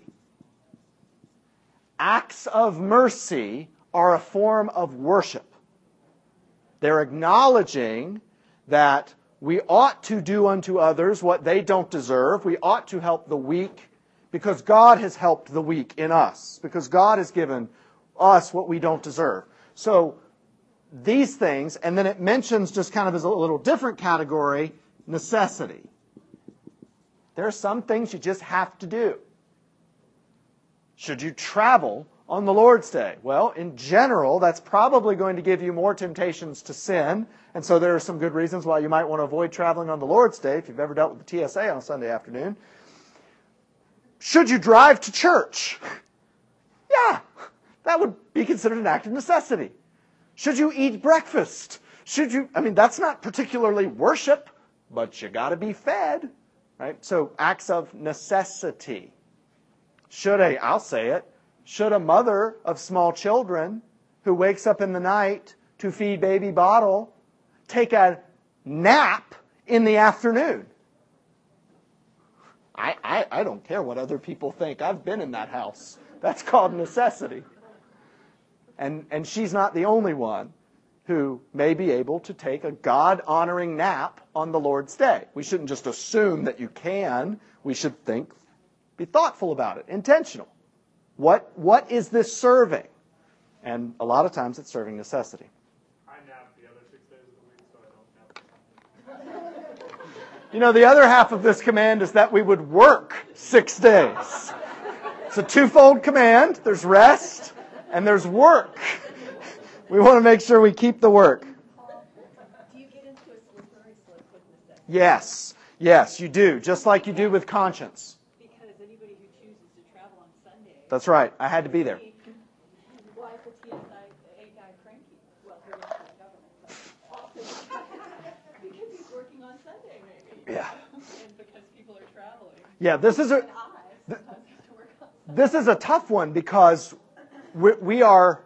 Speaker 1: Acts of mercy are a form of worship. They're acknowledging that we ought to do unto others what they don't deserve. We ought to help the weak because God has helped the weak in us. Because God has given us what we don't deserve. So these things, and then it mentions just kind of as a little different category, necessity. There are some things you just have to do. Should you travel on the Lord's Day? Well, in general, that's probably going to give you more temptations to sin. And so there are some good reasons why you might want to avoid traveling on the Lord's Day if you've ever dealt with the T S A on a Sunday afternoon. Should you drive to church? Yeah, that would be considered an act of necessity. Should you eat breakfast? Should you, I mean, that's not particularly worship, but you got to be fed, right? So acts of necessity. Should a, I'll say it, should a mother of small children who wakes up in the night to feed baby bottle take a nap in the afternoon. I, I, I don't care what other people think. I've been in that house. That's called necessity. And, and she's not the only one who may be able to take a God-honoring nap on the Lord's Day. We shouldn't just assume that you can. We should think, be thoughtful about it, intentional. What, what is this serving? And a lot of times it's serving necessity.
Speaker 2: I nap the other six days of the week, so I don't nap.
Speaker 1: You know, the other half of this command is that we would work six days. It's a twofold command. There's rest and there's work. We want to make sure we keep the work.
Speaker 4: Do you get into a slippery slope with necessity?
Speaker 1: Yes, yes, you do, just like you do with conscience.
Speaker 4: Because anybody who chooses to travel on Sunday.
Speaker 1: That's right. I had to be there.
Speaker 4: Why is the T S I A guy cranky? Well, he works for the government, but often because he's working on Sunday, maybe.
Speaker 1: Yeah.
Speaker 4: And because people are traveling.
Speaker 1: Yeah, this is a
Speaker 4: And I sometimes have to work on Sunday.
Speaker 1: this is a tough one because we, we are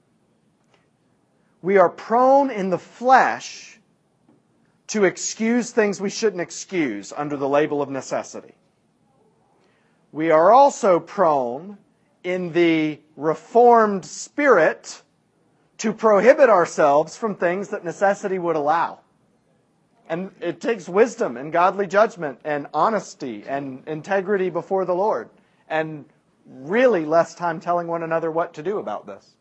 Speaker 1: we are prone in the flesh to excuse things we shouldn't excuse under the label of necessity. We are also prone in the reformed spirit to prohibit ourselves from things that necessity would allow. And it takes wisdom and godly judgment and honesty and integrity before the Lord and really less time telling one another what to do about this.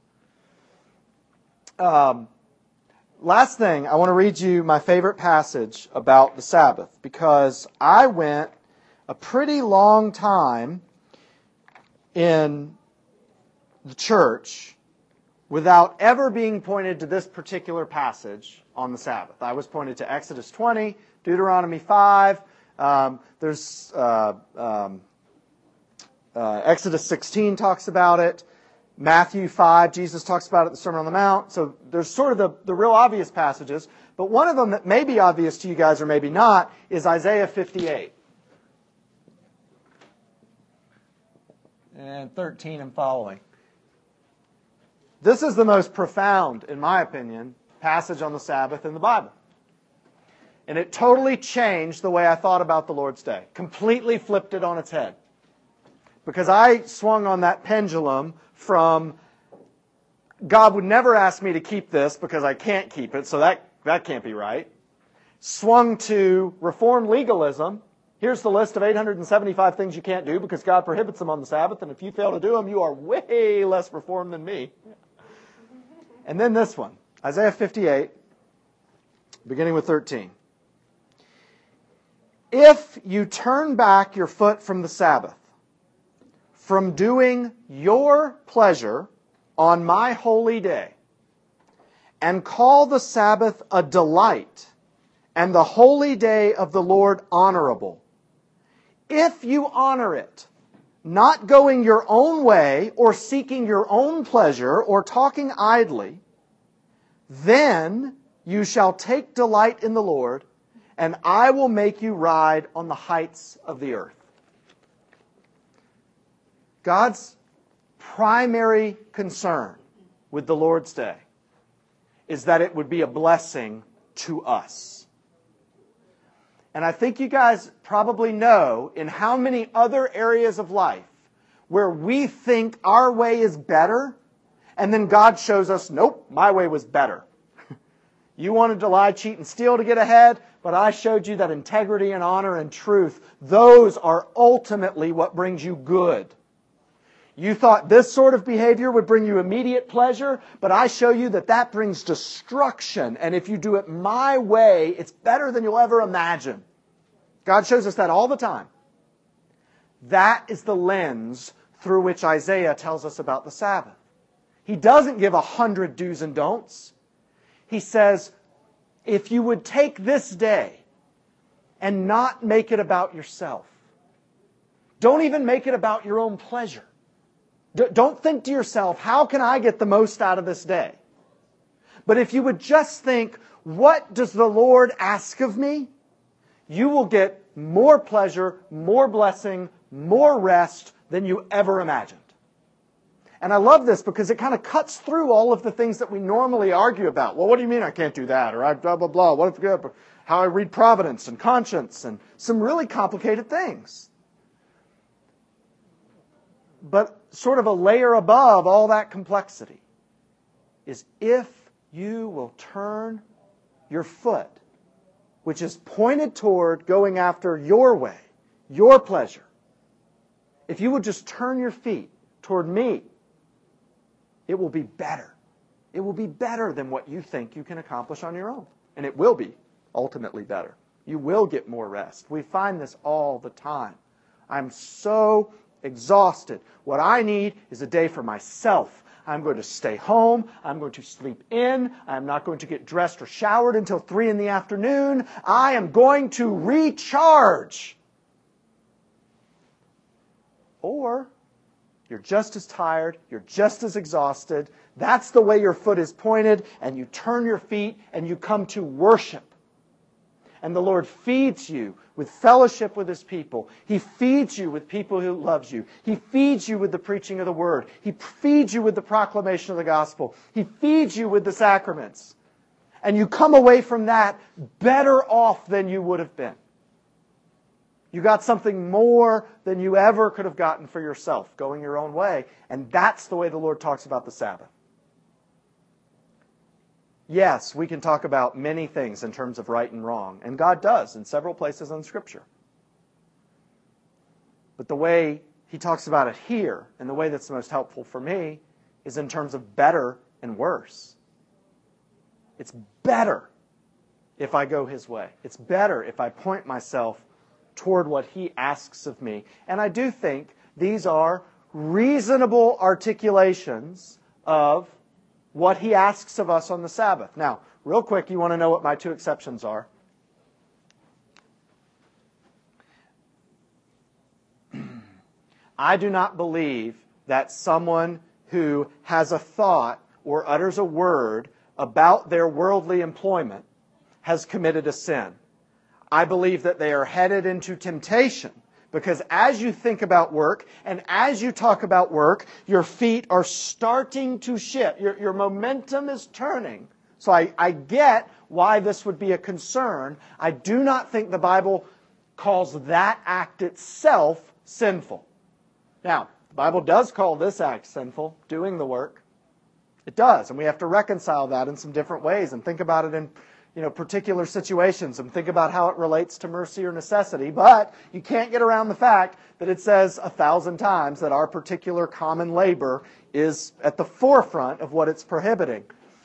Speaker 1: Um, last thing, I want to read you my favorite passage about the Sabbath because I went a pretty long time in the church without ever being pointed to this particular passage on the Sabbath. I was pointed to Exodus twenty, Deuteronomy five, um, there's uh, um, uh, Exodus sixteen talks about it, Matthew five, Jesus talks about it in the Sermon on the Mount. So there's sort of the, the real obvious passages, but one of them that may be obvious to you guys or maybe not is Isaiah fifty-eight. And thirteen and following. This is the most profound, in my opinion, passage on the Sabbath in the Bible. And it totally changed the way I thought about the Lord's Day. Completely flipped it on its head. Because I swung on that pendulum from, God would never ask me to keep this because I can't keep it, so that, that can't be right. Swung to Reformed legalism. Here's the list of eight hundred seventy-five things you can't do because God prohibits them on the Sabbath, and if you fail to do them, you are way less reformed than me. And then this one, Isaiah fifty-eight, beginning with thirteen. If you turn back your foot from the Sabbath, from doing your pleasure on my holy day, and call the Sabbath a delight, and the holy day of the Lord honorable, if you honor it, not going your own way or seeking your own pleasure or talking idly, then you shall take delight in the Lord, and I will make you ride on the heights of the earth. God's primary concern with the Lord's Day is that it would be a blessing to us. And I think you guys probably know in how many other areas of life where we think our way is better, and then God shows us, nope, my way was better. You wanted to lie, cheat, and steal to get ahead, but I showed you that integrity and honor and truth, those are ultimately what brings you good. You thought this sort of behavior would bring you immediate pleasure, but I show you that that brings destruction. And if you do it my way, it's better than you'll ever imagine. God shows us that all the time. That is the lens through which Isaiah tells us about the Sabbath. He doesn't give a hundred do's and don'ts. He says, if you would take this day and not make it about yourself, don't even make it about your own pleasure. Don't think to yourself, how can I get the most out of this day? But if you would just think, what does the Lord ask of me? You will get more pleasure, more blessing, more rest than you ever imagined. And I love this because it kind of cuts through all of the things that we normally argue about. Well, what do you mean I can't do that? Or I blah, blah, blah. What if, how I read providence and conscience and some really complicated things. But sort of a layer above all that complexity is if you will turn your foot, which is pointed toward going after your way, your pleasure, if you would just turn your feet toward me, it will be better. It will be better than what you think you can accomplish on your own. And it will be ultimately better. You will get more rest. We find this all the time. I'm so exhausted. What I need is a day for myself. I'm going to stay home. I'm going to sleep in. I'm not going to get dressed or showered until three in the afternoon. I am going to recharge. Or you're just as tired, you're just as exhausted. That's the way your foot is pointed, and you turn your feet and you come to worship. And the Lord feeds you with fellowship with His people. He feeds you with people who loves you. He feeds you with the preaching of the Word. He feeds you with the proclamation of the gospel. He feeds you with the sacraments. And you come away from that better off than you would have been. You got something more than you ever could have gotten for yourself, going your own way. And that's the way the Lord talks about the Sabbath. Yes, we can talk about many things in terms of right and wrong, and God does in several places in Scripture. But the way He talks about it here, and the way that's the most helpful for me, is in terms of better and worse. It's better if I go His way. It's better if I point myself toward what He asks of me. And I do think these are reasonable articulations of what He asks of us on the Sabbath. Now, real quick, you want to know what my two exceptions are? I do not believe that someone who has a thought or utters a word about their worldly employment has committed a sin. I believe that they are headed into temptation. Because as you think about work, and as you talk about work, your feet are starting to shift. Your, your momentum is turning. So I, I get why this would be a concern. I do not think the Bible calls that act itself sinful. Now, the Bible does call this act sinful, doing the work. It does, and we have to reconcile that in some different ways and think about it in you know, particular situations and think about how it relates to mercy or necessity. But you can't get around the fact that it says a thousand times that our particular common labor is at the forefront of what it's prohibiting.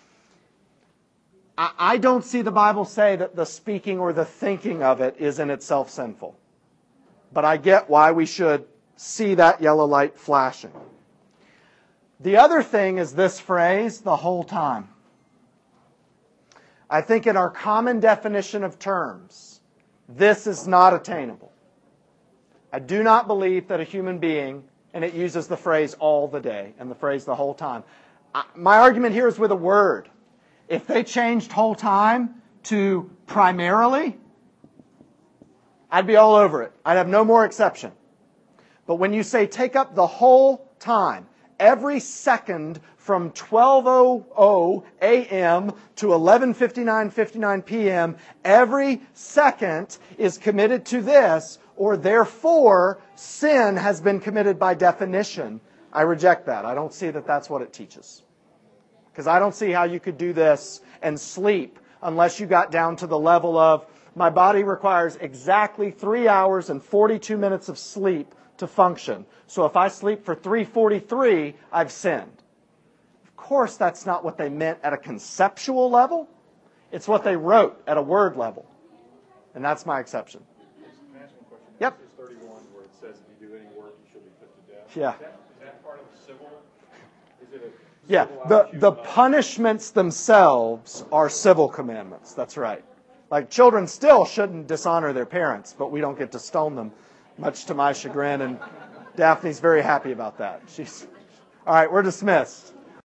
Speaker 1: I, I don't see the Bible say that the speaking or the thinking of it is in itself sinful. But I get why we should see that yellow light flashing. The other thing is this phrase, the whole time. I think in our common definition of terms, this is not attainable. I do not believe that a human being, and it uses the phrase all the day and the phrase the whole time. I, my argument here is with a word. If they changed whole time to primarily, I'd be all over it. I'd have no more exception. But when you say take up the whole time, every second from twelve hundred a m to eleven fifty-nine fifty-nine p m, every second is committed to this, or therefore sin has been committed by definition. I reject that. I don't see that that's what it teaches. Because I don't see how you could do this and sleep unless you got down to the level of, my body requires exactly three hours and forty-two minutes of sleep to function. So if I sleep for three forty-three, I've sinned. Of course, that's not what they meant at a conceptual level. It's what they wrote at a word level. And that's my exception.
Speaker 5: Can I ask one question?
Speaker 1: Yep.
Speaker 5: Genesis thirty-one, where it says if you do any work, you shall be put to death.
Speaker 1: Yeah.
Speaker 5: Is that, is that part of civil? Is it a
Speaker 1: Yeah,
Speaker 5: civil
Speaker 1: the,
Speaker 5: action
Speaker 1: the
Speaker 5: of-
Speaker 1: punishments themselves are civil commandments. That's right. Like, children still shouldn't dishonor their parents, but we don't get to stone them, much to my chagrin, and Daphne's very happy about that. She's all right, we're dismissed.